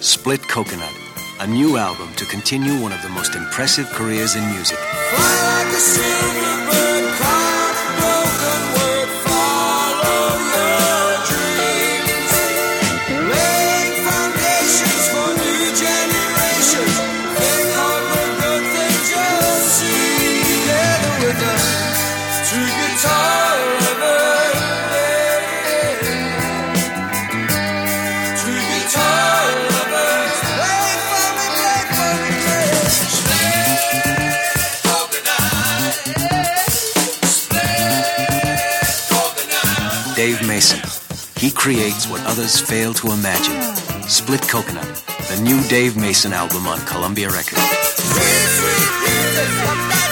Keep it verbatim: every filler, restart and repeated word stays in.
Split Coconut, a new album to continue one of the most impressive careers in music. Fly like a silver bird, caught a broken word, follow your dreams. Laying foundations for new generations. Think of the good things you'll see. Together with us, two guitar lovers. Two guitar lovers. Play for me, play for me, play. Split coconut. Split coconut. Dave Mason. He creates what others fail to imagine. Split Coconut, the new Dave Mason album on Columbia Records. Sweet, sweet music.